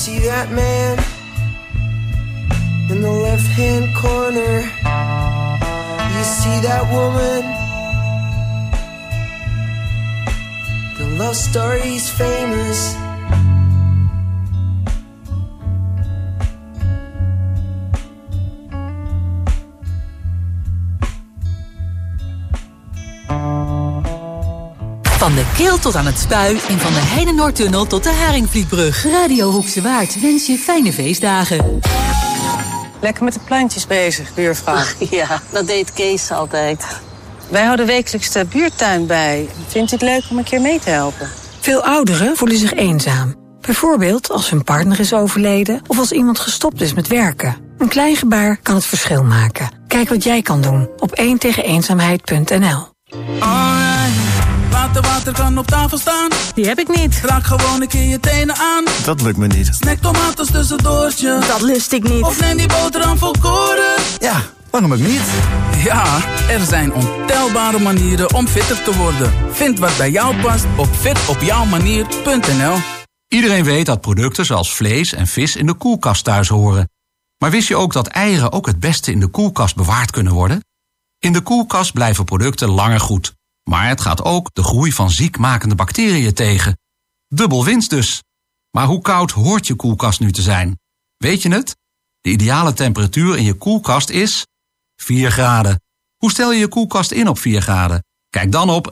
see that man in the left-hand corner? You see that woman? The love story's famous. Van de Kil tot aan het Spui en van de Heide-Noordtunnel tot de Haringvlietbrug. Radio Hoekse Waard wens je fijne feestdagen. Lekker met de plantjes bezig, buurvrouw. Ja, dat deed Kees altijd. Wij houden wekelijks de buurtuin bij. Vindt u het leuk om een keer mee te helpen? Veel ouderen voelen zich eenzaam. Bijvoorbeeld als hun partner is overleden of als iemand gestopt is met werken. Een klein gebaar kan het verschil maken. Kijk wat jij kan doen op 1tegeneenzaamheid.nl. Water kan op tafel staan. Die heb ik niet. Raak gewoon een keer je tenen aan. Dat lukt me niet. Snack tomaten tussendoortje. Dat lust ik niet. Of neem die boterham volkoren. Ja, waarom ook niet? Ja, er zijn ontelbare manieren om fitter te worden. Vind wat bij jou past op fitopjouwmanier.nl. Iedereen weet dat producten zoals vlees en vis in de koelkast thuis horen. Maar wist je ook dat eieren ook het beste in de koelkast bewaard kunnen worden? In de koelkast blijven producten langer goed. Maar het gaat ook de groei van ziekmakende bacteriën tegen. Dubbel winst dus. Maar hoe koud hoort je koelkast nu te zijn? Weet je het? De ideale temperatuur in je koelkast is 4 graden. Hoe stel je je koelkast in op 4 graden? Kijk dan op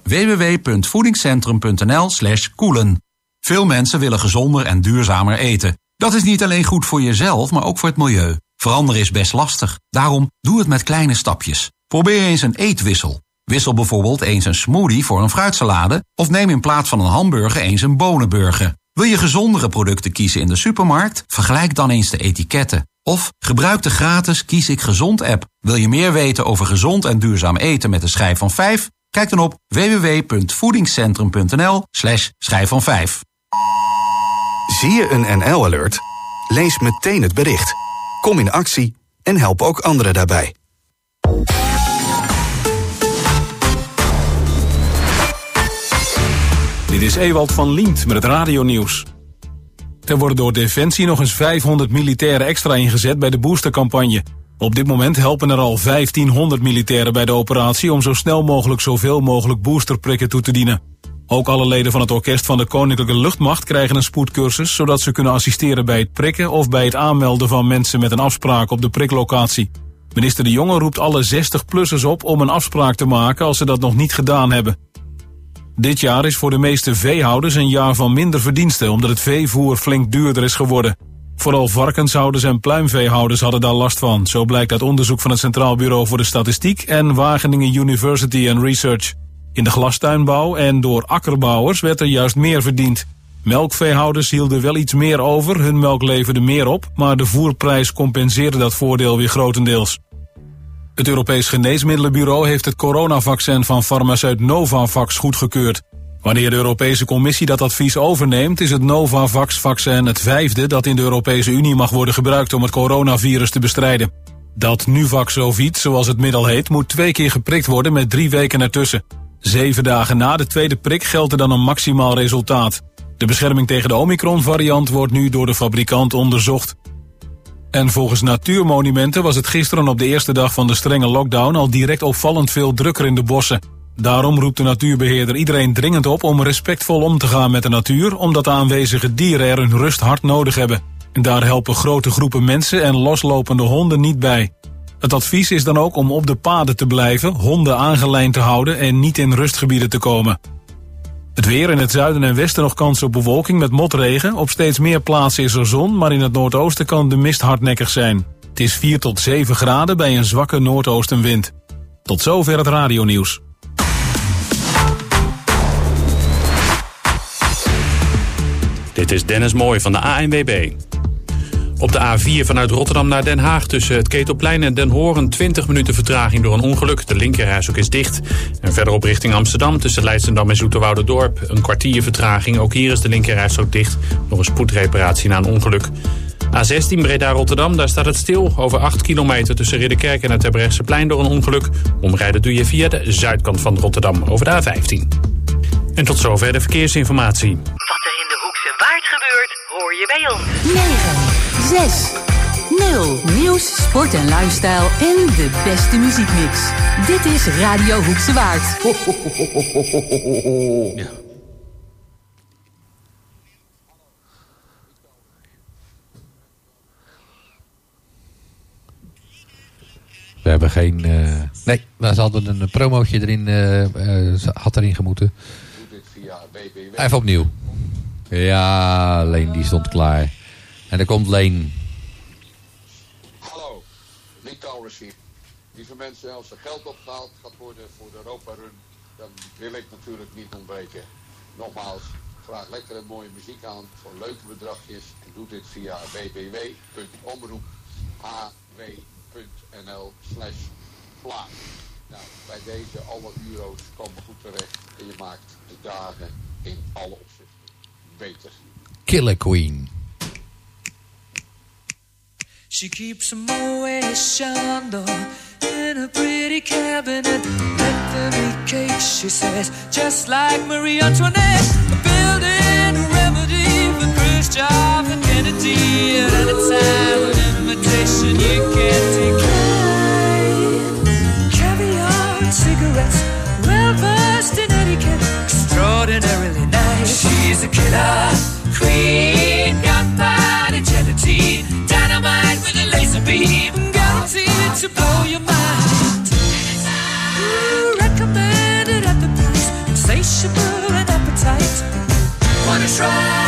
www.voedingscentrum.nl/koelen. Veel mensen willen gezonder en duurzamer eten. Dat is niet alleen goed voor jezelf, maar ook voor het milieu. Veranderen is best lastig. Daarom doe het met kleine stapjes. Probeer eens een eetwissel. Wissel bijvoorbeeld eens een smoothie voor een fruitsalade of neem in plaats van een hamburger eens een bonenburger. Wil je gezondere producten kiezen in de supermarkt? Vergelijk dan eens de etiketten. Of gebruik de gratis Kies ik Gezond app. Wil je meer weten over gezond en duurzaam eten met de schijf van 5? Kijk dan op www.voedingscentrum.nl/schijf van 5. Zie je een NL-alert? Lees meteen het bericht. Kom in actie en help ook anderen daarbij. Dit is Ewald van Liemt met het radionieuws. Er worden door Defensie nog eens 500 militairen extra ingezet bij de boostercampagne. Op dit moment helpen er al 1500 militairen bij de operatie om zo snel mogelijk zoveel mogelijk boosterprikken toe te dienen. Ook alle leden van het orkest van de Koninklijke Luchtmacht krijgen een spoedcursus, zodat ze kunnen assisteren bij het prikken of bij het aanmelden van mensen met een afspraak op de priklocatie. Minister De Jonge roept alle 60-plussers op om een afspraak te maken als ze dat nog niet gedaan hebben. Dit jaar is voor de meeste veehouders een jaar van minder verdiensten, omdat het veevoer flink duurder is geworden. Vooral varkenshouders en pluimveehouders hadden daar last van. Zo blijkt uit onderzoek van het Centraal Bureau voor de Statistiek en Wageningen University and Research. In de glastuinbouw en door akkerbouwers werd er juist meer verdiend. Melkveehouders hielden wel iets meer over, hun melk leverde meer op, maar de voerprijs compenseerde dat voordeel weer grotendeels. Het Europees Geneesmiddelenbureau heeft het coronavaccin van farmaceut Novavax goedgekeurd. Wanneer de Europese Commissie dat advies overneemt, is het Novavax-vaccin het 5e dat in de Europese Unie mag worden gebruikt om het coronavirus te bestrijden. Dat Nuvaxovid, zoals het middel heet, moet 2 keer geprikt worden met 3 weken ertussen. 7 dagen na de tweede prik geldt er dan een maximaal resultaat. De bescherming tegen de Omicron-variant wordt nu door de fabrikant onderzocht. En volgens Natuurmonumenten was het gisteren op de eerste dag van de strenge lockdown al direct opvallend veel drukker in de bossen. Daarom roept de natuurbeheerder iedereen dringend op om respectvol om te gaan met de natuur, omdat de aanwezige dieren er hun rust hard nodig hebben. En daar helpen grote groepen mensen en loslopende honden niet bij. Het advies is dan ook om op de paden te blijven, honden aangelijnd te houden en niet in rustgebieden te komen. Het weer: in het zuiden en westen nog kans op bewolking met motregen. Op steeds meer plaatsen is er zon, maar in het noordoosten kan de mist hardnekkig zijn. Het is 4 tot 7 graden bij een zwakke noordoostenwind. Tot zover het radionieuws. Dit is Dennis Mooij van de ANWB. Op de A4 vanuit Rotterdam naar Den Haag tussen het Ketelplein en Den Hoorn 20 minuten vertraging door een ongeluk. De linkerrijstrook is dicht. En verderop richting Amsterdam tussen Leidschendam en Zoeterwouderdorp een kwartier vertraging. Ook hier is de linkerrijstrook dicht. Nog een spoedreparatie na een ongeluk. A16 Breda-Rotterdam, daar staat het stil. Over 8 kilometer tussen Ridderkerk en het Terbrechtseplein door een ongeluk. Omrijden doe je via de zuidkant van Rotterdam over de A15. En tot zover de verkeersinformatie. Wat er in de Hoekse Waard gebeurt, hoor je bij ons. 9, 6, 0. Nieuws, sport en lifestyle en de beste muziekmix. Dit is Radio Hoekse Waard. Ja. We hebben geen... Nee, we hadden een promootje erin. Had erin gemoeten. Even opnieuw. Ja, Leen die stond klaar. En er komt Leen. Hallo, Lee Towers hier. Lieve mensen, als er geld opgehaald gaat worden voor de Europa Run, dan wil ik natuurlijk niet ontbreken. Nogmaals, vraag lekker een mooie muziek aan voor leuke bedragjes. En doe dit via www.omroep.nl/plaat. Nou, bij deze alle euro's komen goed terecht en je maakt de dagen in alle opzichten beter. Killer Queen. She keeps a Moet Chandon in a pretty cabinet. Let them eat cake, she says, just like Marie Antoinette. Building a remedy for Khrushchev and Kennedy. At any time, an invitation you can't decline. Caviar and cigarettes, well versed in etiquette, extraordinarily nice. She's a killer queen, gunpowder gelatine, dynamite with a laser beam, guaranteed to blow your mind. Recommended at the price, insatiable and appetite. Wanna try?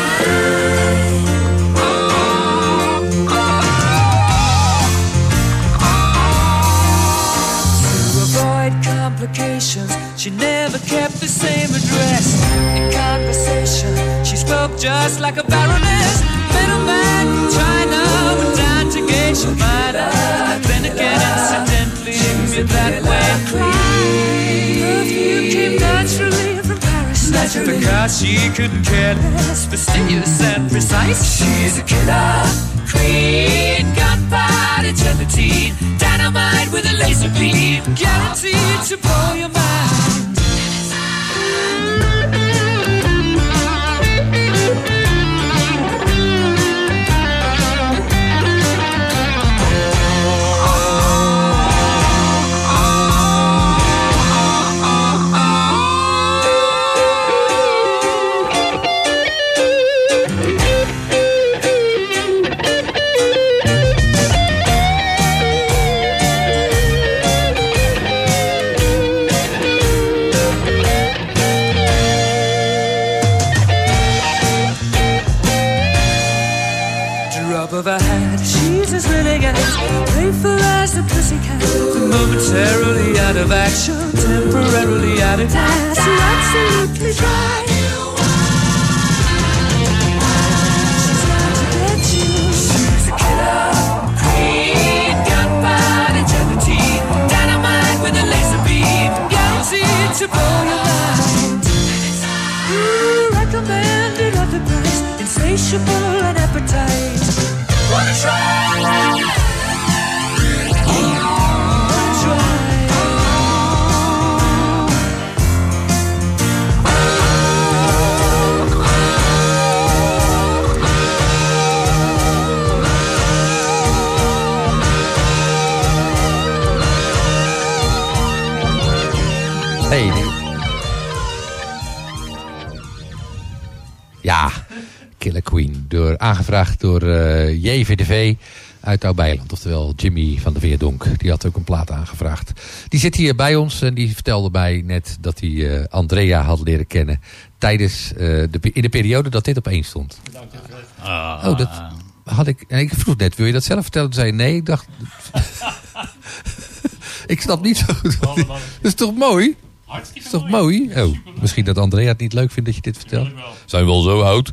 To avoid complications, she never kept the same address. In conversation, she spoke just like a baroness. Middleman from China went down to gauge your mind. Then again, incidentally, you're that way. Perfume came naturally from Paris, because she couldn't care less, fastidious and precise. She's a killer queen, gunpowder gelatine, dynamite with a laser beam, guaranteed to blow your mind. Of her hat, she's as willing as playful as the pussycat. Momentarily out of action, temporarily out of gas. You're absolutely dry. She's out to get you. She's a killer queen, gunpowder gelatine, dynamite with a laser beam, guaranteed to blow your mind. Recommended at the price, insatiable and appetite. Wanna try? Hey. Ja, Killer Queen. Aangevraagd door JVDV uit Oud-Beijerland. Oftewel Jimmy van der Veerdonk. Die had ook een plaat aangevraagd. Die zit hier bij ons en die vertelde mij net dat hij Andrea had leren kennen. Tijdens in de periode dat dit op 1 stond. Oh, dat had ik. En ik vroeg net, wil je dat zelf vertellen? Toen zei hij nee. Ik dacht. Ik snap niet zo goed. Dat is toch mooi? Dat is toch mooi? Oh, misschien dat Andrea het niet leuk vindt dat je dit vertelt. Zijn we wel zo oud?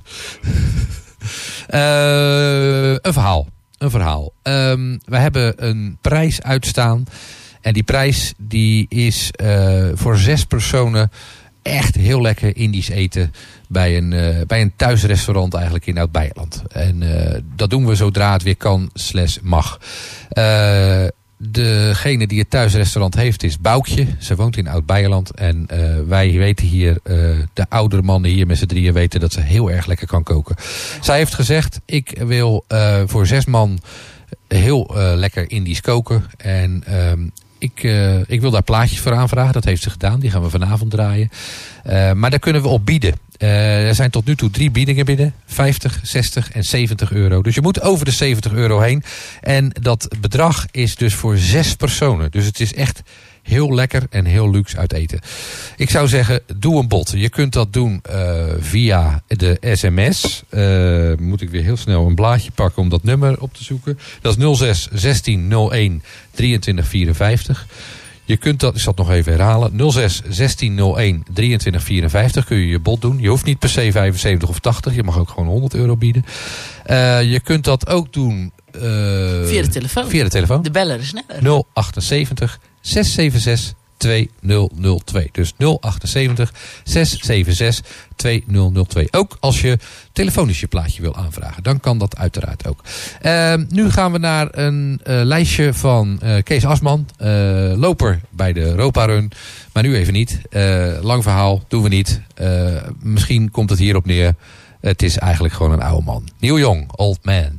Een verhaal. We hebben een prijs uitstaan. En die prijs die is voor 6 personen echt heel lekker Indisch eten. Bij een thuisrestaurant eigenlijk in Oud-Beijerland. En dat doen we zodra het weer kan / mag. degene die het thuisrestaurant heeft is Boukje. Ze woont in Oud-Beijerland. En wij weten hier, de oudere mannen hier met z'n drieën weten dat ze heel erg lekker kan koken. Zij heeft gezegd, ik wil voor 6 man heel lekker Indisch koken. En ik wil daar plaatjes voor aanvragen. Dat heeft ze gedaan. Die gaan we vanavond draaien. Maar daar kunnen we op bieden. Er zijn tot nu toe 3 biedingen binnen. 50, 60 en 70 euro. Dus je moet over de 70 euro heen. En dat bedrag is dus voor 6 personen. Dus het is echt heel lekker en heel luxe uit eten. Ik zou zeggen, doe een bod. Je kunt dat doen via de sms. Moet ik weer heel snel een blaadje pakken om dat nummer op te zoeken. Dat is 06 16 01 23 54. Je kunt dat, ik zal het nog even herhalen. 06 16 01 23 54 kun je je bod doen. Je hoeft niet per se 75 of 80. Je mag ook gewoon 100 euro bieden. Je kunt dat ook doen via de telefoon. Via de telefoon. De beller is sneller. 078 676 2002. Dus 078 676 2002. Ook als je telefonisch je plaatje wil aanvragen. Dan kan dat uiteraard ook. Nu gaan we naar een lijstje van Kees Asman. Loper bij de Europa Run. Maar nu even niet. Lang verhaal. Doen we niet. Misschien komt het hierop neer. Het is eigenlijk gewoon een oude man. Neil Young, Old Man.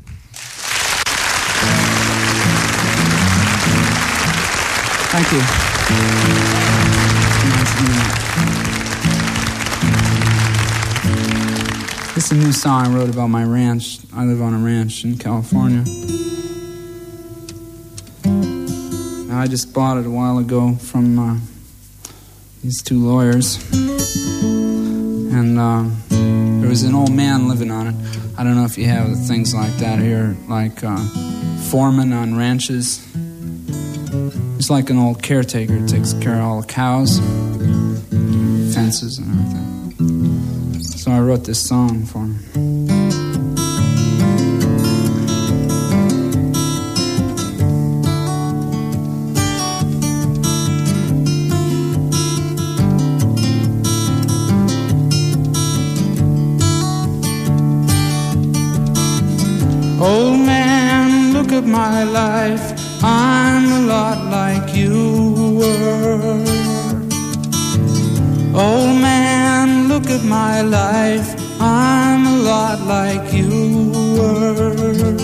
Thank you. This is a new song I wrote about my ranch. I live on a ranch in California. I just bought it a while ago from these 2 lawyers. And there was an old man living on it. I don't know if you have things like that here, like foreman on ranches. He's like an old caretaker, takes care of all the cows, fences and everything. So I wrote this song for him. Old man, look at my life. I'm a lot like you were. Old man, look at my life. I'm a lot like you were.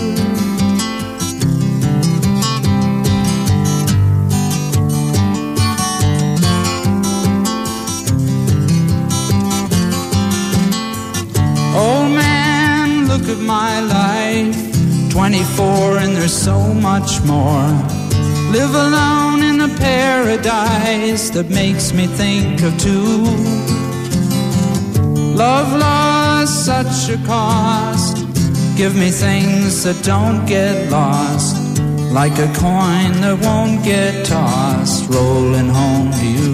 Old man, look at my life. 24 and there's so much more. Live alone in a paradise that makes me think of 2. Love lost such a cost. Give me things that don't get lost. Like a coin that won't get tossed. Rolling home to you.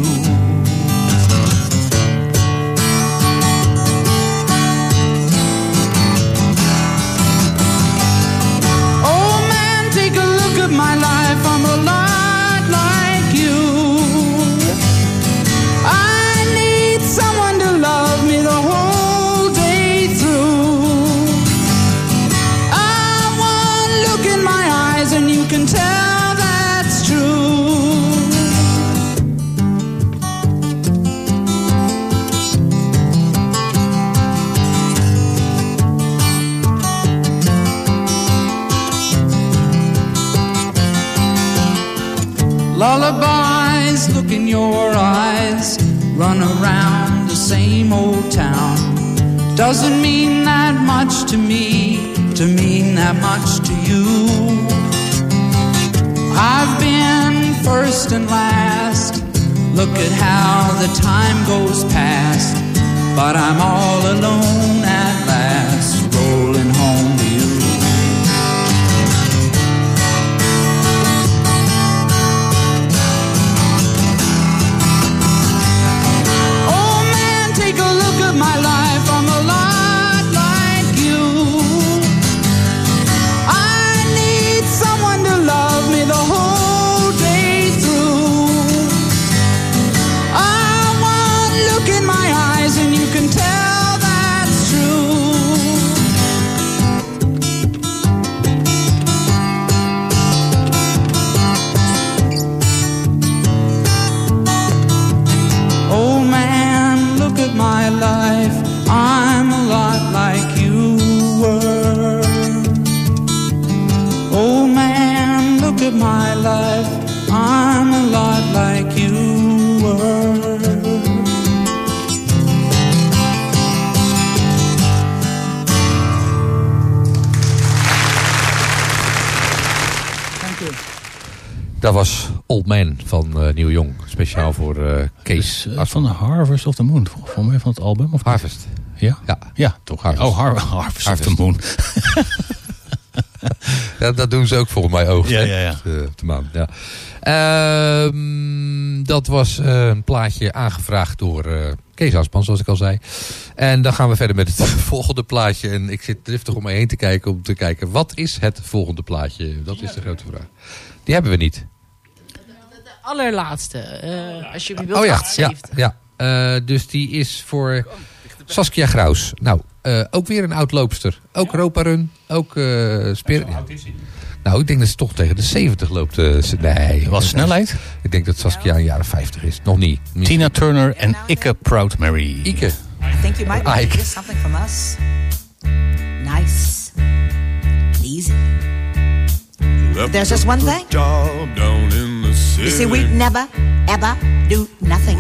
My life, I'm a lot like you. I need someone to love me the whole day through. I want to look in my eyes and you can tell that's true. Lullabies, look in your eyes. Run around the same old town. Doesn't mean that much to me, to mean that much to you. I've been first and last. Look at how the time goes past. But I'm all alone at last, rolling home to you. My life, I'm a lot like you. I need someone to love me the whole day through. I want to look in my eyes and you can tell that's true. Dat was Old Man van Neil Young. Speciaal voor Kees. Van de Harvest of the Moon. Volgens mij van het album. Of Harvest. Ja? Ja, toch. Harvest. Harvest of the Moon. Ja, dat doen ze ook volgens mij ook. Ja. Op de maan. Ja. Dat was een plaatje aangevraagd door Kees Asman, zoals ik al zei. En dan gaan we verder met het volgende plaatje. En ik zit driftig om me heen te kijken om te kijken, wat is het volgende plaatje? Dat is de grote vraag. Die hebben we niet. De allerlaatste. Als je hem wilt, 78. Ja. Dus die is voor Saskia Graus. Nou, ook weer een oud loopster. Ook Europa Run. Ook Spirit. Hoe oud is hij? Nou, ik denk dat ze toch tegen de 70 loopt. Nee. Wat snelheid? Ik denk dat Saskia een jaren 50 is. Nog niet. Tina Turner en Ike Proud Mary. Ike. I think you might want to hear something from us. Nice. Easy. But there's just one thing. You see, we never, ever do nothing.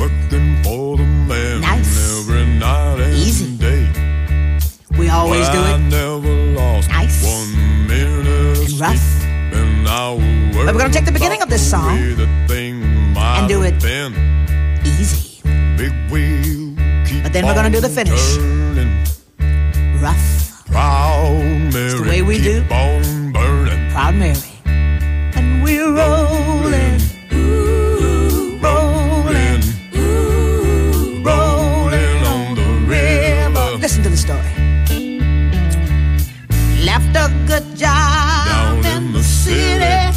Nice. Easy. We always do it nice and rough. But we're going to take the beginning of this song and do it easy. But then we're going to do the finish rough. It's the way we do Proud Mary. And we're rolling, ooh, rolling, ooh, rolling on the river. Listen to the story. Left a good job down in the city,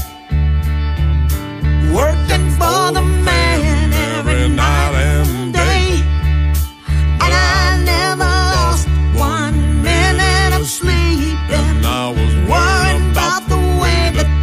working for the man every night and day. And I never lost 1 minute of sleep. And I was worried about the way that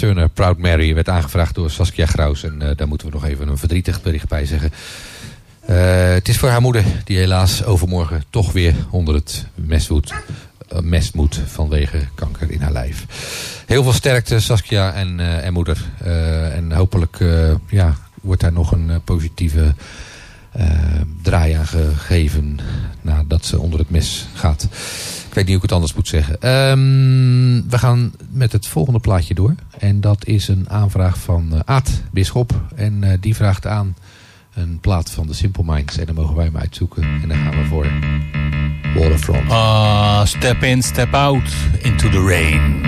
Turner, Proud Mary, werd aangevraagd door Saskia Graus. En daar moeten we nog even een verdrietig bericht bij zeggen. Het is voor haar moeder, die helaas overmorgen toch weer onder het mes moet vanwege kanker in haar lijf. Heel veel sterkte, Saskia en moeder. En hopelijk wordt daar nog een positieve draai aan gegeven nadat ze onder het mes gaat. Ik weet niet hoe ik het anders moet zeggen. We gaan met het volgende plaatje door. En dat is een aanvraag van Aad Bisschop. En die vraagt aan een plaat van de Simple Minds. En dan mogen wij hem uitzoeken. En dan gaan we voor Waterfront. Step in, step out into the rain.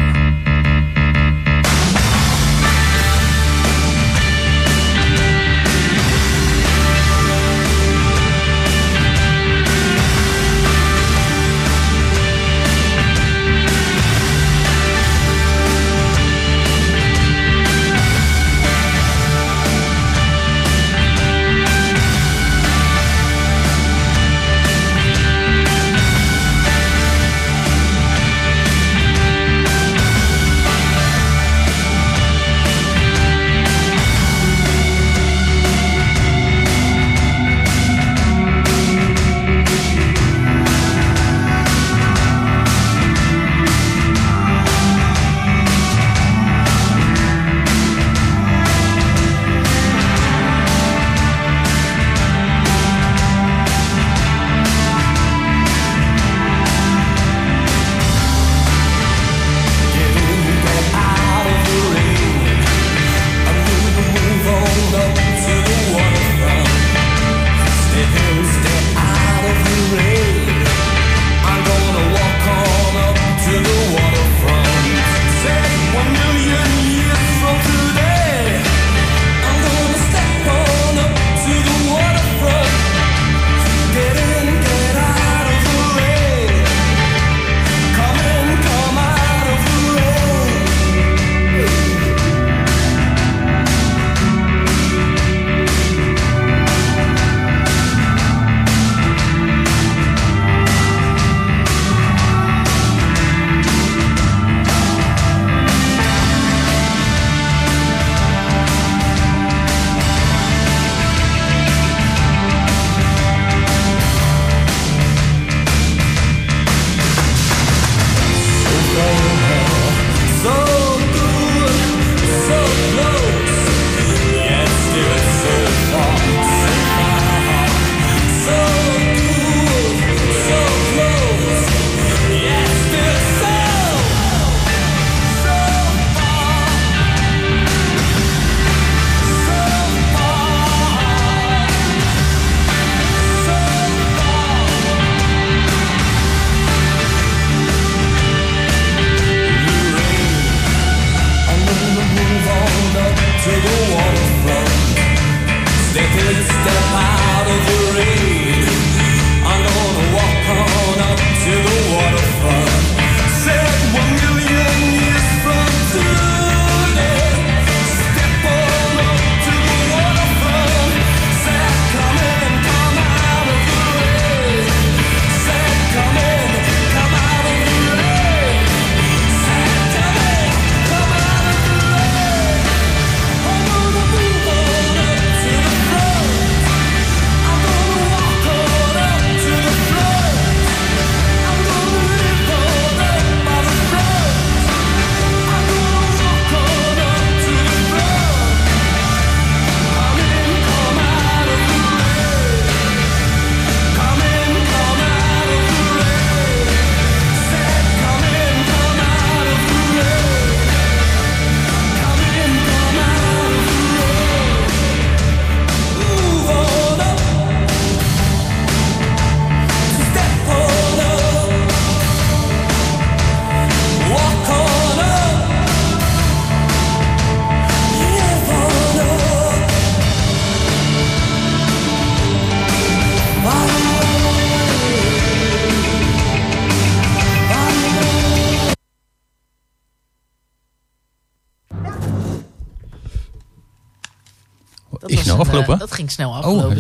Is snel afgelopen? Dat ging snel afgelopen.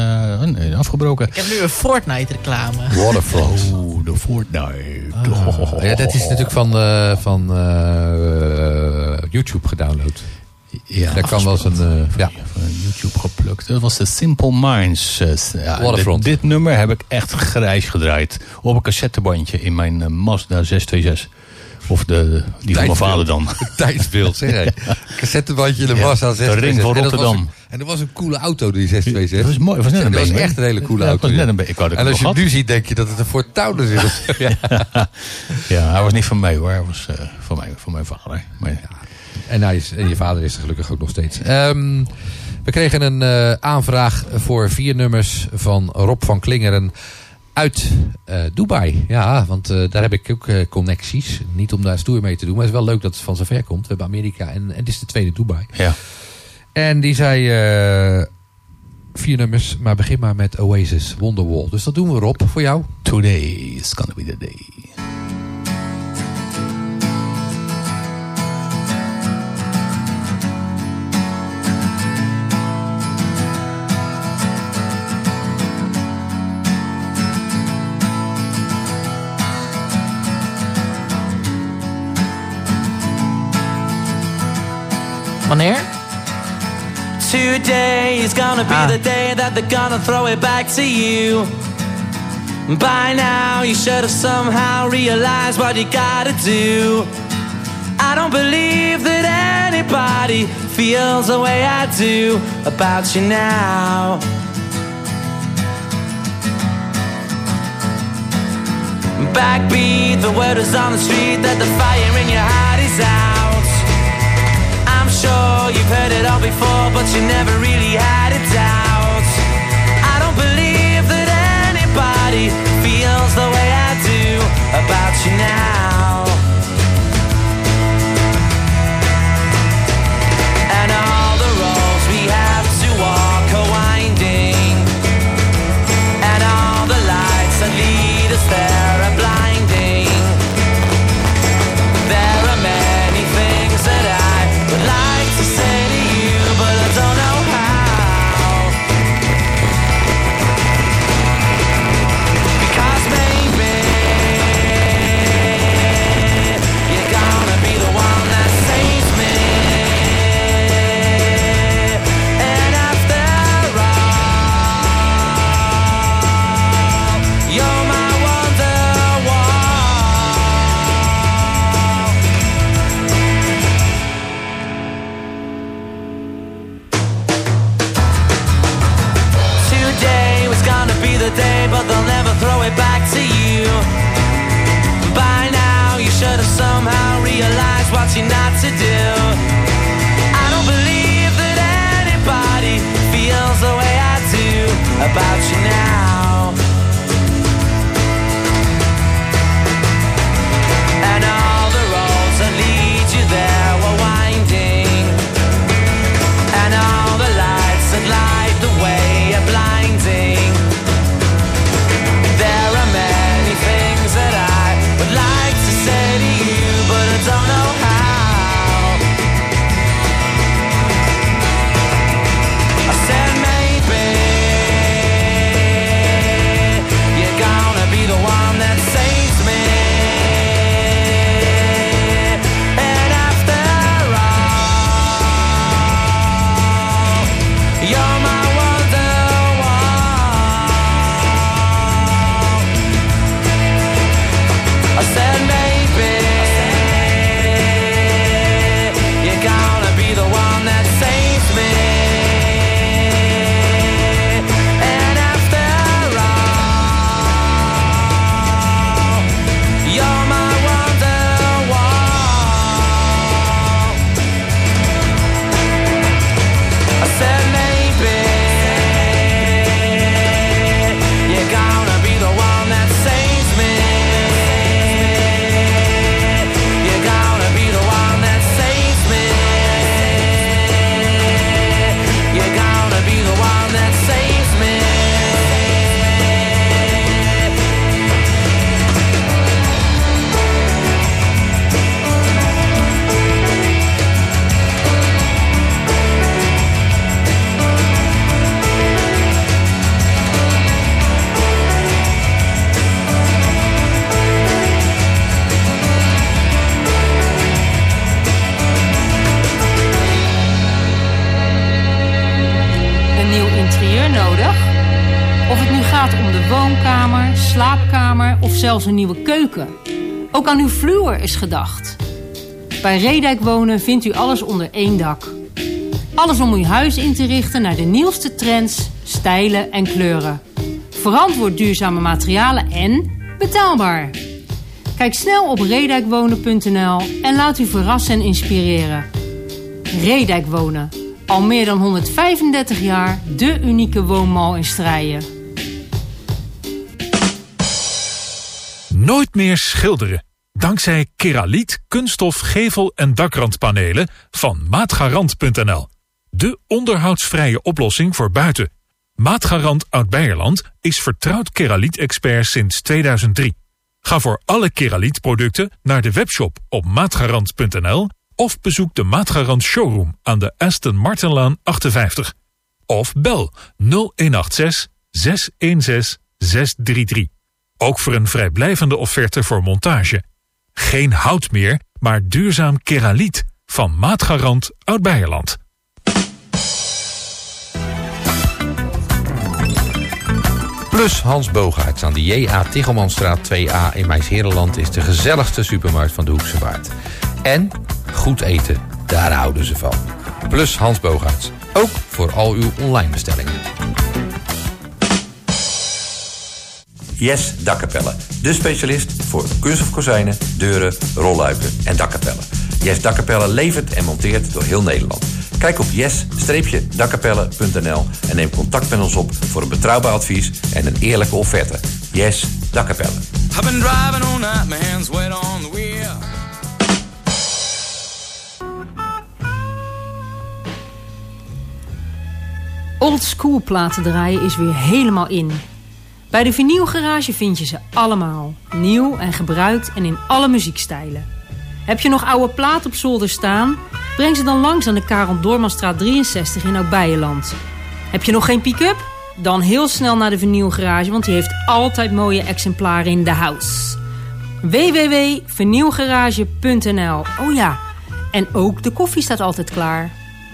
Is afgebroken. Ik heb nu een Fortnite reclame. Waterfront. Oh, de Fortnite. Ja, dat is natuurlijk van YouTube gedownload. Ja, daar kan wel eens een... van YouTube geplukt. Dat was de Simple Minds. Dit nummer heb ik echt grijs gedraaid. Op een cassettebandje in mijn Mazda 626. Of die van mijn vader dan. Het tijdsbeeld, zeg hé. Cassettebandje in de Mazda 626. De ring van Rotterdam. En er was een coole auto, die 626. Dat was mooi. Was net een dat was echt een hele coole auto. En als je hem nu ziet, denk je dat het een Ford Taunus is. Ja, hij was niet van mij hoor. Hij was van mijn vader. Maar, ja. En je vader is er gelukkig ook nog steeds. We kregen een aanvraag voor 4 nummers van Rob van Klingeren uit Dubai. Ja, want daar heb ik ook connecties. Niet om daar stoer mee te doen, maar het is wel leuk dat het van zo ver komt. We hebben Amerika en het is de tweede Dubai. Ja. En die zei 4 nummers, maar begin maar met Oasis, Wonderwall. Dus dat doen we, Rob, voor jou. Today is gonna be the day. Wanneer? Today is gonna be the day that they're gonna throw it back to you. By now you should have somehow realized what you gotta do. I don't believe that anybody feels the way I do about you now. Backbeat, the word is on the street that the fire in your heart is out. I'm sure you've heard it all before, but you never really had a doubt. I don't believe that anybody feels the way I do about you now. And all the roads we have to walk are winding, and all the lights that lead us there are blinding. There are many things that I would like to say to you, but I don't know how. Because maybe you're gonna be the one that saves me. And after all, you're my the day, but they'll never throw it back to you. By now you should have somehow realized what you're not to do. I don't believe that anybody feels the way I do about you now. And all the roads that lead you there were winding, and all the lights that light the way are blinding. There are many things that I would like to say to you, but I don't know how. interieur nodig? Of het nu gaat om de woonkamer, slaapkamer of zelfs een nieuwe keuken. Ook aan uw vloer is gedacht. Bij Redijk Wonen vindt u alles onder één dak. Alles om uw huis in te richten naar de nieuwste trends, stijlen en kleuren. Verantwoord duurzame materialen en betaalbaar. Kijk snel op redijkwonen.nl en laat u verrassen en inspireren. Redijk Wonen. Al meer dan 135 jaar de unieke woonmal in Strijen. Nooit meer schilderen. Dankzij Keraliet, kunststof, gevel en dakrandpanelen van Maatgarant.nl. De onderhoudsvrije oplossing voor buiten. Maatgarant Oud-Beierland is vertrouwd Keraliet-expert sinds 2003. Ga voor alle Keraliet-producten naar de webshop op maatgarant.nl of bezoek de Maatgarant showroom aan de Aston Martinlaan 58. Of bel 0186 616 633. Ook voor een vrijblijvende offerte voor montage. Geen hout meer, maar duurzaam Keraliet van Maatgarant Oud-Beierland. Plus Hans Boogaerts aan de J.A. Tichelmanstraat 2A in Mijnsheerenland is de gezelligste supermarkt van de Hoekse Waard. En goed eten, daar houden ze van. Plus Hans Boogaerts, ook voor al uw online bestellingen. Yes Dakkapellen, de specialist voor kunststof kozijnen, deuren, rolluiken en dakkapellen. Yes Dakkapellen levert en monteert door heel Nederland. Kijk op yes-dakkapellen.nl en neem contact met ons op voor een betrouwbaar advies en een eerlijke offerte. Yes Dakkapellen. I've been driving all night, my hands wet on the wheel. Old school platen draaien is weer helemaal in. Bij de Vinylgarage vind je ze allemaal. Nieuw en gebruikt en in alle muziekstijlen. Heb je nog oude plaat op zolder staan? Breng ze dan langs aan de Karel Doormanstraat 63 in Oud-Beierland. Heb je nog geen pick-up? Dan heel snel naar de Vinylgarage, want die heeft altijd mooie exemplaren in de house. www.vinylgarage.nl. Oh ja, en ook de koffie staat altijd klaar.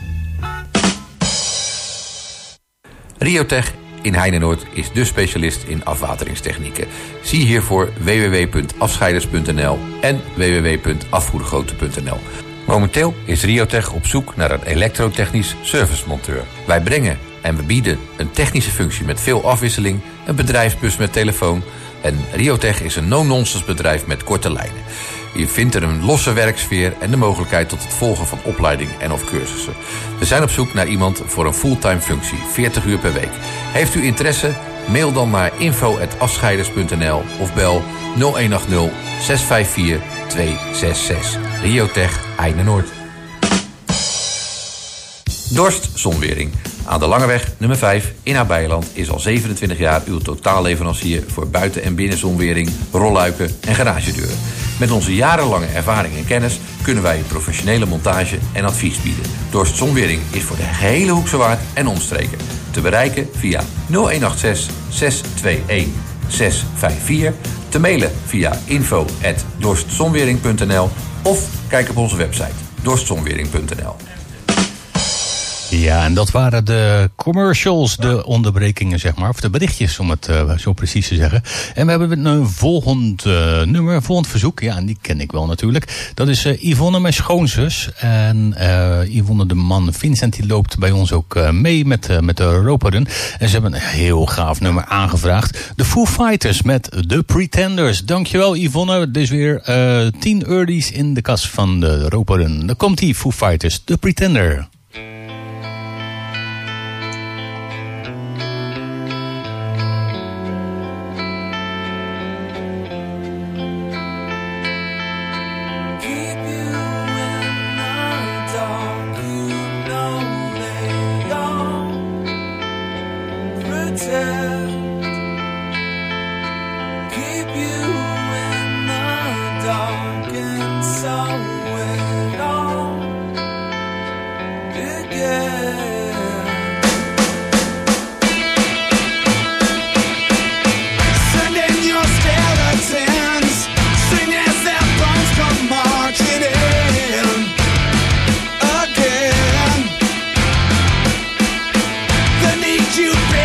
Riotech in Heinenoord is de specialist in afwateringstechnieken. Zie hiervoor www.afscheiders.nl en www.afvoerdegoten.nl. Momenteel is Riotech op zoek naar een elektrotechnisch servicemonteur. Wij brengen en we bieden een technische functie met veel afwisseling, een bedrijfsbus met telefoon. En Riotech is een no-nonsense bedrijf met korte lijnen. Je vindt er een losse werksfeer en de mogelijkheid tot het volgen van opleiding en of cursussen. We zijn op zoek naar iemand voor een fulltime functie, 40 uur per week. Heeft u interesse? Mail dan naar info@afscheiders.nl of bel 0180 654 266. Riotech Heinenoord. Dorst Zonwering. Aan de Langeweg, nummer 5, in Oud-Beierland is al 27 jaar uw totaalleverancier voor buiten- en binnenzonwering, rolluiken en garagedeuren. Met onze jarenlange ervaring en kennis kunnen wij u professionele montage en advies bieden. Dorst Zonwering is voor de gehele Hoekse Waard en omstreken. Te bereiken via 0186 621 654, te mailen via info@dorstzonwering.nl of kijk op onze website dorstzonwering.nl. Ja, en dat waren de commercials, de onderbrekingen, zeg maar. Of de berichtjes, om het zo precies te zeggen. En we hebben een volgend nummer, volgend verzoek. Ja, en die ken ik wel natuurlijk. Dat is Yvonne, mijn schoonzus. En Yvonne, de man Vincent, die loopt bij ons ook mee met de Europa Run. En ze hebben een heel gaaf nummer aangevraagd. De Foo Fighters met The Pretenders. Dankjewel, Yvonne. Dus weer 10 earlies in de kas van de Europa Run. Daar komt die Foo Fighters, The Pretender. You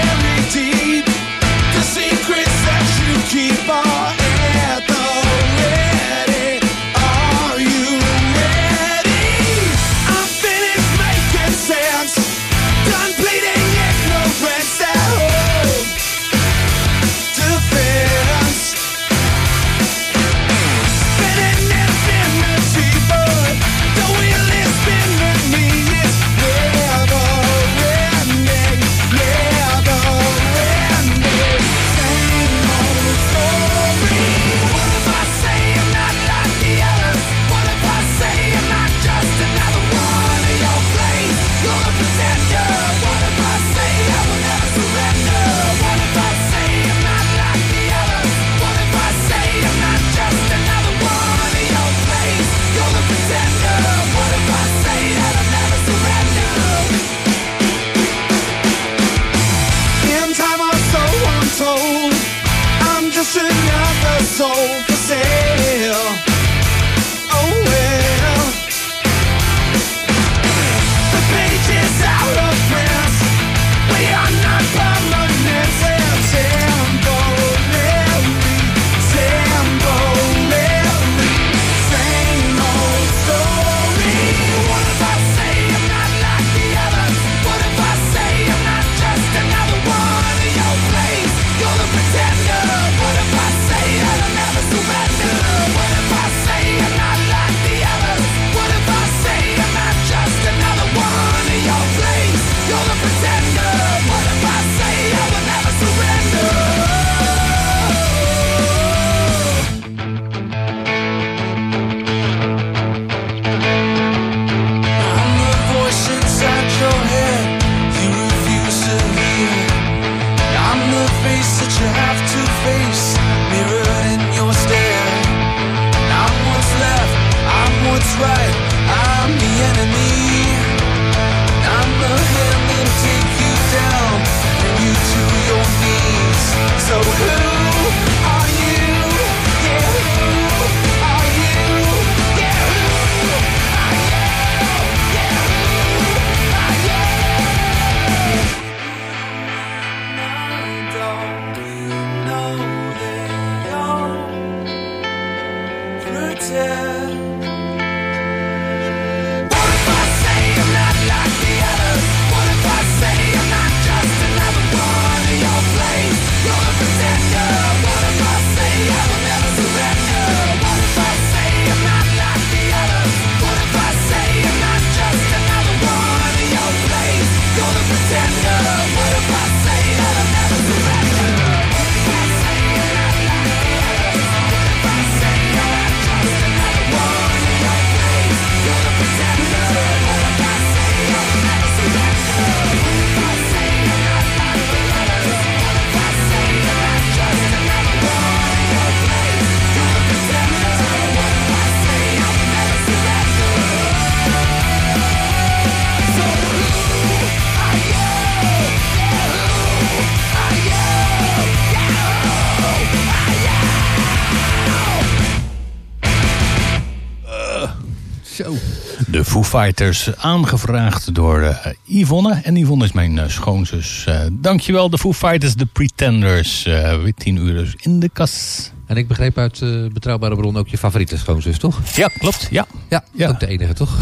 De Foo Fighters, aangevraagd door Yvonne. En Yvonne is mijn schoonzus. Dankjewel, de Foo Fighters, de Pretenders. Weer 10 uur in de kas. En ik begreep uit Betrouwbare Bron ook je favoriete schoonzus, toch? Ja, klopt. Ja. Ook de enige, toch?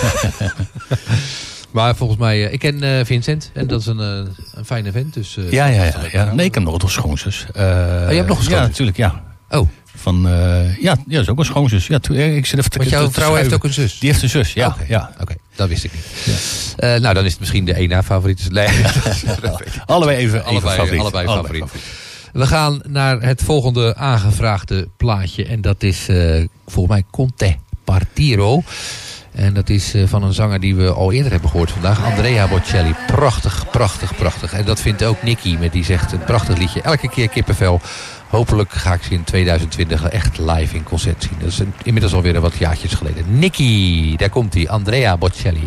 Maar volgens mij, ik ken Vincent en dat is een fijne vent. Dus, ja. Nee, ik heb nog een schoonzus. Je hebt nog een schoonzus? Ja, natuurlijk, ja. Oh. Van, dat is ook een schoonzus. Ja, ik zit even want jouw vrouw heeft ook een zus? Die heeft een zus, ja. Oké, dat wist ik niet. Ja. Nou, dan is het misschien de ene favoriet. Nee. Allebei favoriet. We gaan naar het volgende aangevraagde plaatje. En dat is volgens mij Conte Partiro. En dat is van een zanger die we al eerder hebben gehoord vandaag. Andrea Bocelli. Prachtig. En dat vindt ook Nicky. Met die zegt een prachtig liedje. Elke keer kippenvel. Hopelijk ga ik ze in 2020 echt live in concert zien. Dat is inmiddels alweer wat jaartjes geleden. Nicky, daar komt hij. Andrea Bocelli.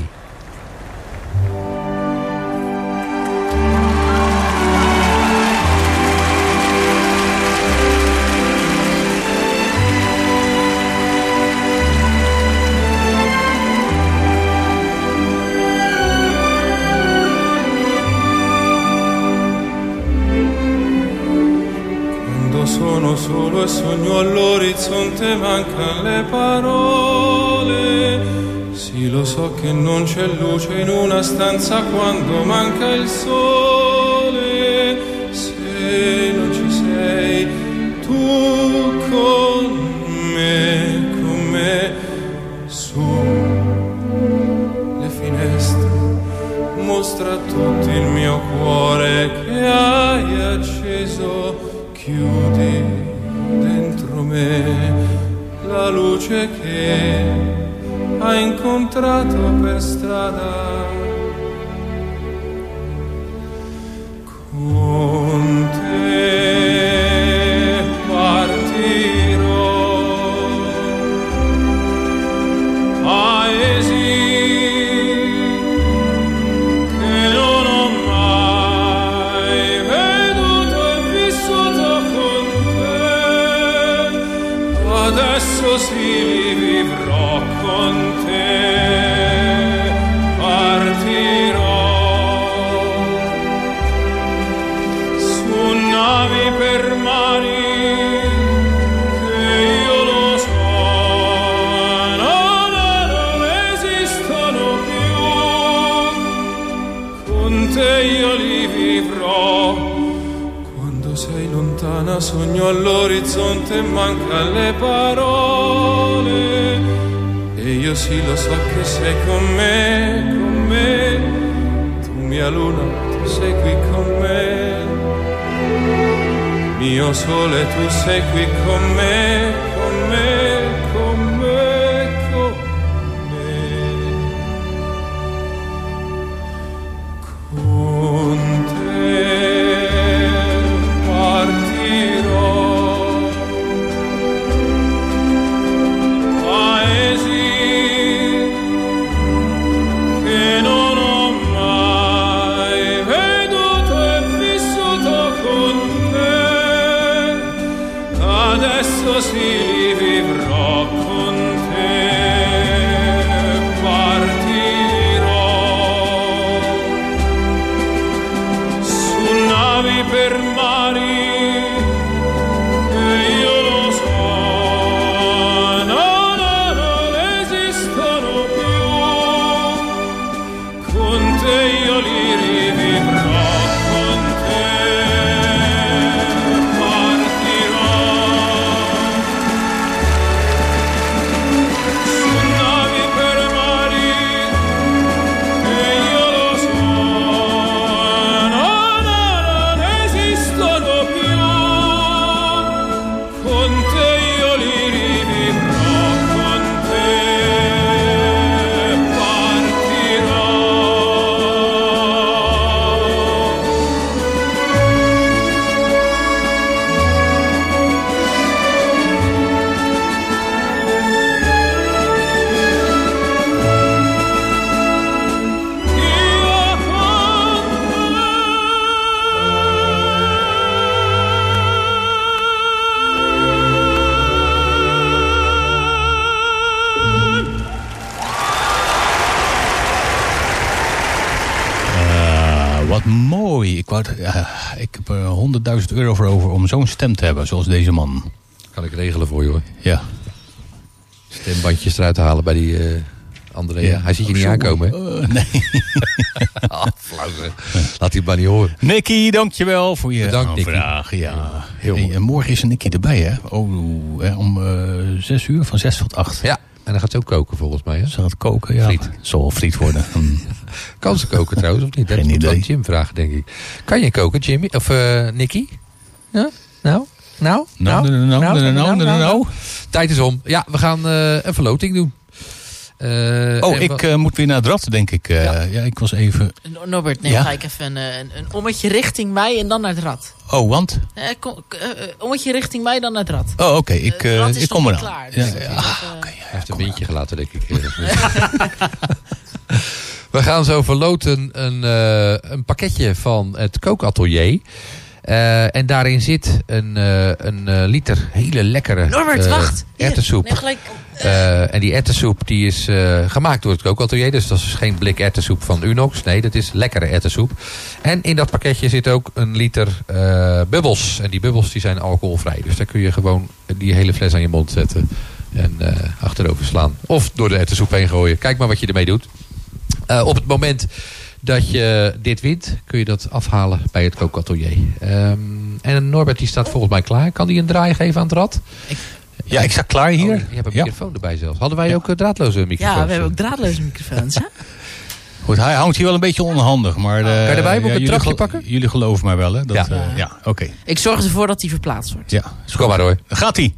Sono solo e sogno all'orizzonte, mancan le parole. Sì, lo so che non c'è luce in una stanza quando manca il sole. Se non ci sei tu con me, su le finestre, mostra a tutti il mio cuore che hai acceso. Chiudi dentro me la luce che hai incontrato per strada. Con te partirò, paesi che non ho mai veduto e vissuto con te. Adesso sì li vivrò con te. Partirò su navi per mari che io lo so non esistono più. Con te io li vivrò. Quando sei lontana sogno all'orizzonte e mancan le parole. E io sì lo so che sei con me. Tu mia luna, tu sei qui con me. Mio sole, tu sei qui con me, con me. Con te partirò, paesi che non ho mai veduto e vissuto con te. Adesso sì li vivrò con te. Partirò su navi per mari che io lo so non esistono più. Con te io li rivivrò. Con te partirò su navi per mari che io lo so Wat mooi. Ik heb er €100.000 voor over om zo'n stem te hebben, zoals deze man. Kan ik regelen voor je, hoor. Ja. Stembandjes eruit te halen bij die André. Ja. Hij ziet je niet aankomen, hè? Nee. Flauw, laat hij het maar niet horen. Nicky, dankjewel voor je vraag. Ja. En morgen is Nicky erbij, hè? Om 6 uur, van 6 tot 8. Ja, en dan gaat ze ook koken volgens mij, hè? Ze gaat koken, ja. Friet. Het zal wel friet worden. Kan ze koken trouwens, of niet? Dat Geen idee. Jim vragen, denk ik. Kan je koken, Jimmy? Of Nicky? Ja? Nou. Tijd is om. Ja, we gaan een verloting doen. Ik moet weer naar het rad, denk ik. Ja, ik was even... Norbert, ga ik even een ommetje richting mij en dan naar het rad. Oh, want? Ommetje richting mij, dan naar het rad. Oh, oké. Ik kom eraan. Klaar, dus Hij heeft een windje gelaten, denk ik. We gaan zo verloten een pakketje van het kookatelier. En daarin zit een liter hele lekkere Norbert, wacht. erwtensoep. En die erwtensoep die is gemaakt door het kookatelier. Dus dat is geen blik erwtensoep van Unox. Nee, dat is lekkere erwtensoep. En in dat pakketje zit ook een liter bubbels. En die bubbels die zijn alcoholvrij. Dus daar kun je gewoon die hele fles aan je mond zetten. En achterover slaan. Of door de erwtensoep heen gooien. Kijk maar wat je ermee doet. Op het moment dat je dit wint, kun je dat afhalen bij het kookatelier. En Norbert die staat volgens mij klaar. Kan die een draai geven aan het rad? Ja, ik sta klaar hier. Je hebt een microfoon erbij zelfs. Hadden wij ook draadloze microfoons? Ja, we hebben ook draadloze microfoons. Hè? Goed, hij hangt hier wel een beetje onhandig. Maar, kan je erbij ook een trapje pakken? Jullie geloven mij wel, hè? Dat, oké. Ik zorg ervoor dat hij verplaatst wordt. Ja, kom maar hoor. Dan gaat hij.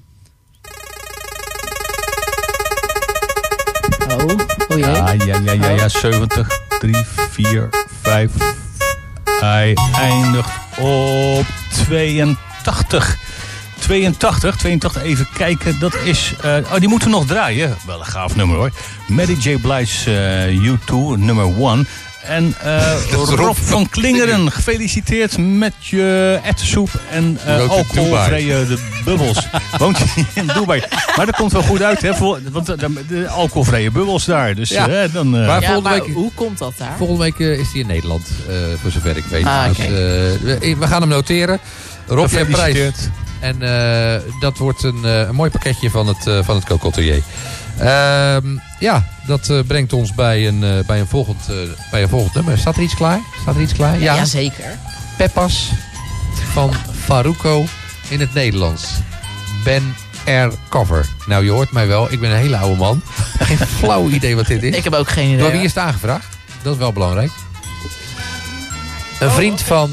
Oh jee. Ja, 70, 3, 4, 5. Hij eindigt op 82. 82, even kijken. Dat is... die moeten we nog draaien. Wel een gaaf nummer, hoor. Mary J. Blige's U2, nummer 1. En Rob van Klingeren, gefeliciteerd met je erwtensoep en alcoholvrije bubbels. Woont je in Dubai. Maar dat komt wel goed uit, hè? Want de alcoholvrije bubbels daar. Dus, dan, maar volgende week, hoe komt dat daar? Volgende week is hij in Nederland, voor zover ik weet. Okay. Dus, we gaan hem noteren. Rob, jij prijs. En dat wordt een mooi pakketje van het kookatelier. Dat brengt ons bij een volgend nummer. Staat er iets klaar? Ja, zeker. Peppas van Faruko in het Nederlands. Ben Air Cover. Nou, je hoort mij wel. Ik ben een hele oude man. Geen flauw idee wat dit is. Ik heb ook geen idee. Door wie is het aangevraagd? Dat is wel belangrijk. Een vriend van...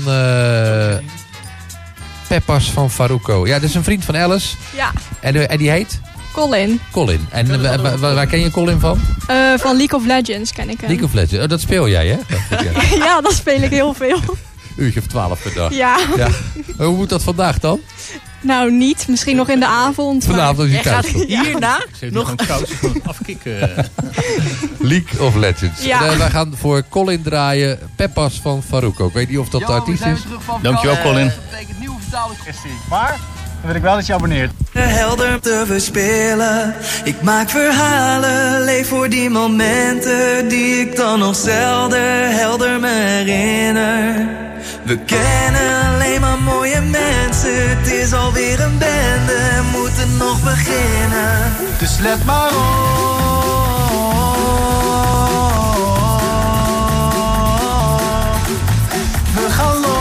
Peppas van Faruko. Ja, dat is een vriend van Alice. Ja. En die heet? Colin. En waar ken je Colin van? Van League of Legends ken ik hem. League of Legends. Oh, dat speel jij, hè? Ja, dat speel ik heel veel. Uurtje of 12 per dag. Ja. Hoe moet dat vandaag dan? Nou, niet. Misschien nog in de avond. Vanavond als je thuis komt. Hierna nog een koud afkicken. League of Legends. Ja. Wij gaan voor Colin draaien. Peppas van Faruko. Ik weet niet of dat de artiest is. Dankjewel, Colin. Dat betekent nieuwe vertaalde kwestie. Maar dan wil ik wel dat je abonneert. Helder te verspillen. Ik maak verhalen, leef voor die momenten die ik dan nog zelden helder me herinner. We kennen alleen maar mooie mensen. Het is alweer een bende, moeten nog beginnen. Dus let maar op. We gaan los.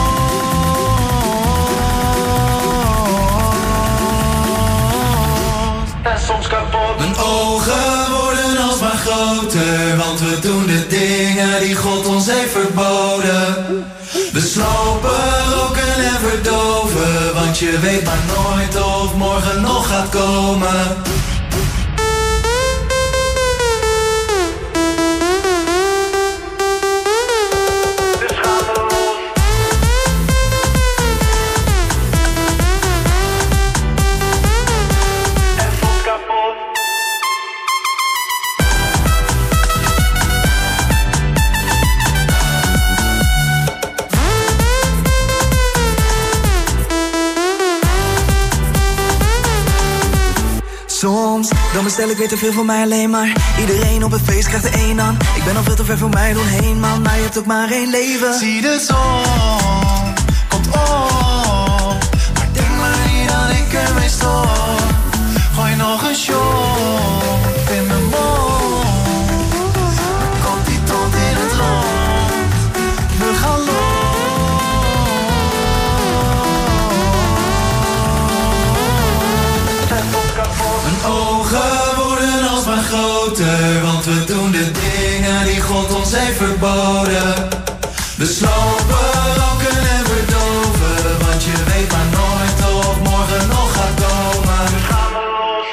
En soms kapot. Mijn ogen worden alsmaar groter, want we doen de dingen die God ons heeft verboden. We slopen, roken en verdoven, want je weet maar nooit of morgen nog gaat komen. Dus gaan we los. En soms kapot. soms. Dan bestel ik weer te veel voor mij alleen maar. Iedereen op een feest krijgt er één aan. Ik ben al veel te ver voor mij doorheen, man. Maar je hebt ook maar één leven. Zie de zon, komt op. Maar denk maar niet dat ik ermee stop. Gooi nog een shot in mijn mond. Dan komt die tot in het rond. We gaan los. Mijn ogen worden alsmaar groter, want we doen de dingen die God ons heeft verboden. We slopen, roken en verdoven, want je weet maar nooit of morgen nog gaat komen. Dus gaan we los.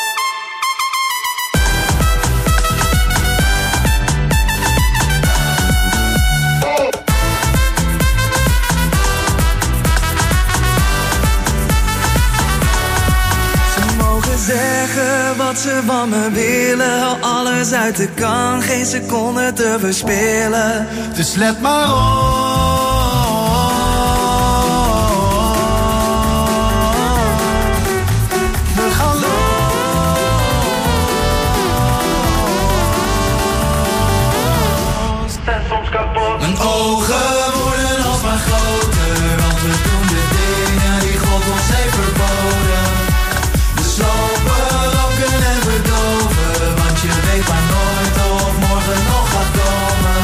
Ze mogen zeggen wat ze van me willen. Hou alles uit de kan, geen seconde te verspillen. Dus let maar op. We gaan los. En soms kapot. Mijn ogen worden alsmaar groter, want we doen de dingen die God ons heeft verboden. We slopen, roken en verdoven, want je weet maar nooit of morgen nog gaat komen.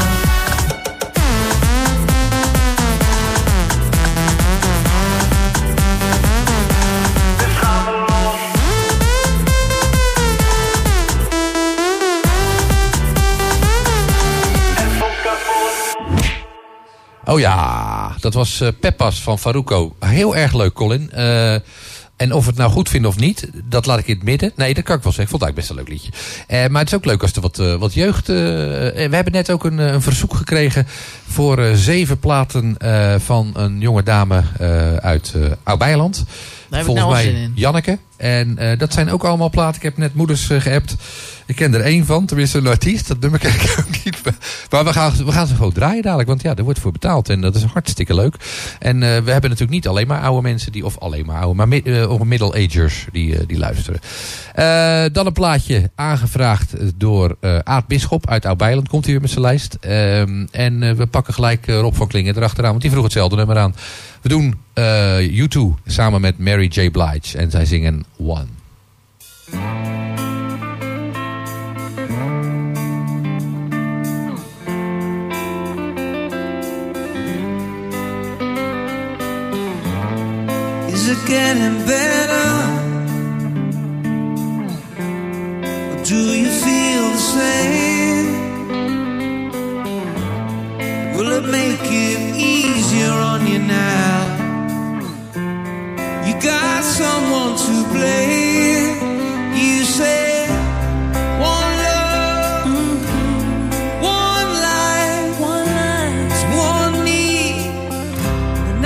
Dus gaan we los. En soms kapot. Oh ja, dat was Peppas van Farruko. Heel erg leuk, Colin. En of we het nou goed vinden of niet, dat laat ik in het midden. Nee, dat kan ik wel zeggen. Ik vond het eigenlijk best een leuk liedje. Maar het is ook leuk als er wat jeugd... we hebben net ook een verzoek gekregen voor 7 platen van een jonge dame uit Oud-Beijerland. Daar heb ik Volgens nou mij wel zin in. Janneke. En dat zijn ook allemaal platen. Ik heb net moeders geappt. Ik ken er 1 van, tenminste een artiest. Dat nummer ken ik ook niet. Maar we gaan ze gewoon draaien dadelijk. Want ja, er wordt voor betaald. En dat is hartstikke leuk. En we hebben natuurlijk niet alleen maar oude mensen die... Of alleen maar oude, maar middle-agers die luisteren. Dan een plaatje aangevraagd door Aad Bisschop uit Oud-Beijerland. Komt hij weer met zijn lijst. En we pakken gelijk Rob van Klingen erachteraan. Want die vroeg hetzelfde nummer aan. We doen U2 samen met Mary J. Blige. En zij zingen One. Is it getting better? Or do you feel the same? Will it make it easier on you now? You got someone to blame. You say one love, one life, one need, and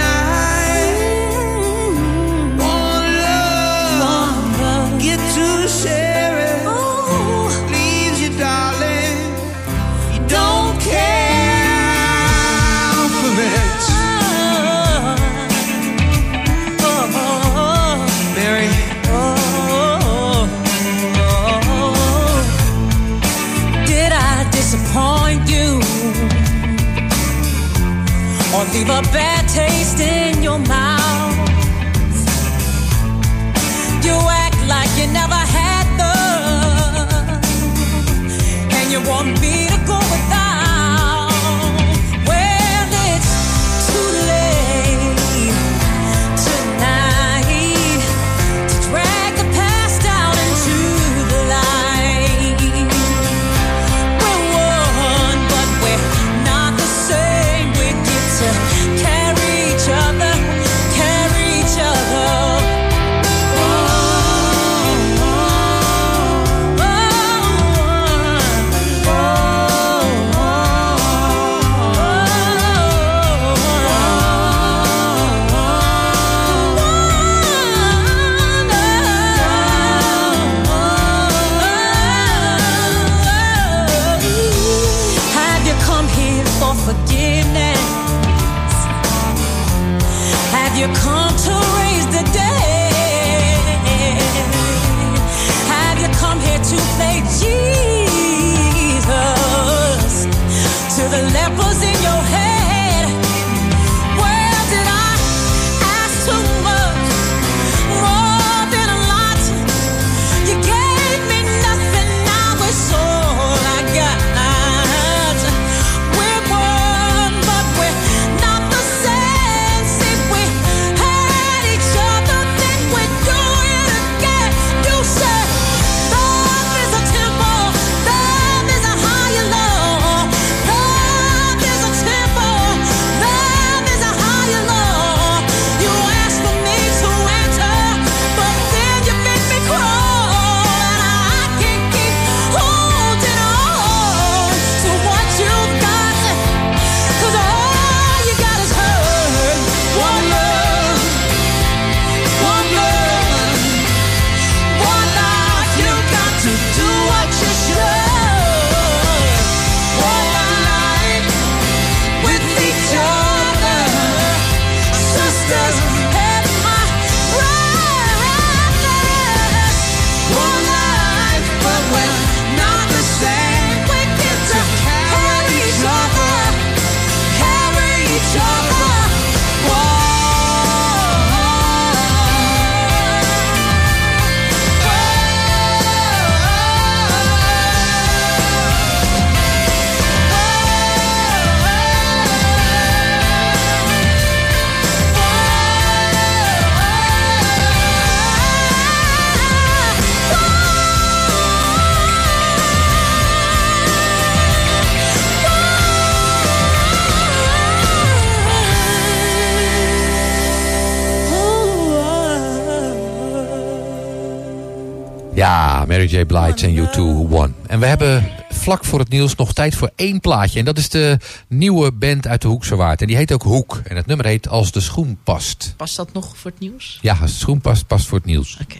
one love, get to share it. Leaves you, darling, you don't care for it. Mary. Did I disappoint you or leave a bad taste in your mouth? You act like you never had love, and you want me to go without. Well, it's too late tonight to drag the past out into the light. We're one, but we're not the same. We get to carry each other, carry each other. Have you come here for forgiveness? Have you come to raise the dead? Have you Ja, Mary J. Blige en U2 One. En we hebben vlak voor het nieuws nog tijd voor 1 plaatje. En dat is de nieuwe band uit de Hoekse Waard. En die heet ook Hoek. En het nummer heet Als de schoen past. Past dat nog voor het nieuws? Ja, als de schoen past, past voor het nieuws. Oké.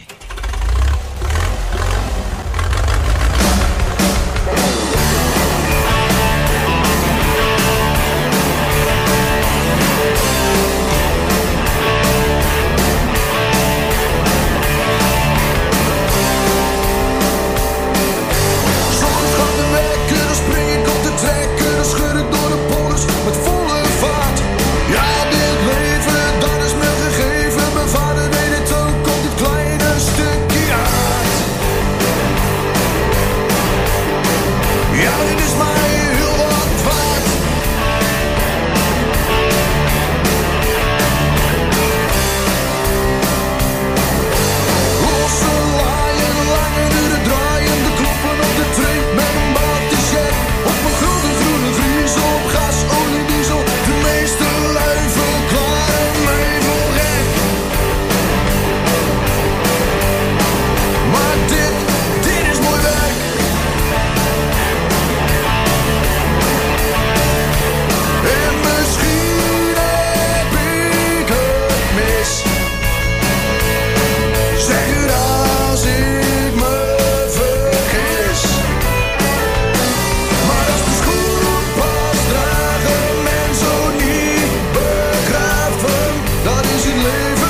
leven